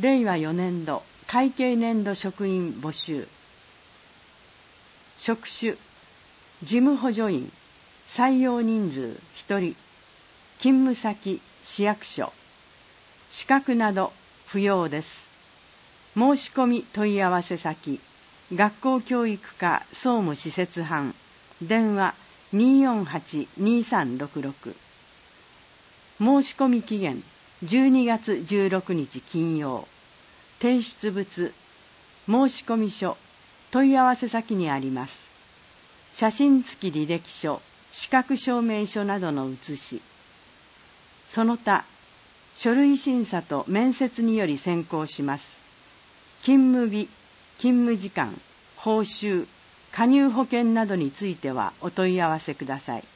令和4年度会計年度職員募集。職種、事務補助員、採用人数1人、勤務先、市役所、資格など不要です。申し込み問い合わせ先、学校教育課総務施設班、電話 248-2366。申し込み期限12月16日金曜。提出物、申込書、問い合わせ先にあります。写真付き履歴書、資格証明書などの写し。その他、書類審査と面接により選考します。勤務日、勤務時間、報酬、加入保険などについてはお問い合わせください。